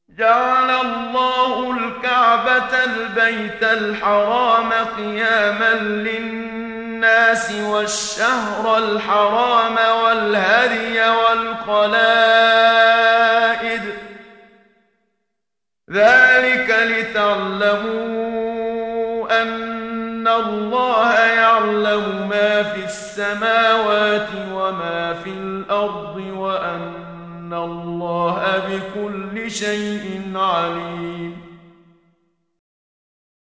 جعل الله الكعبة البيت الحرام قياما للناس والشهر الحرام والهدي والقلائد، ذلك لتعلموا أن الله يعلم ما في السماوات وما في الأرض وأن الله بكل شيء عليم.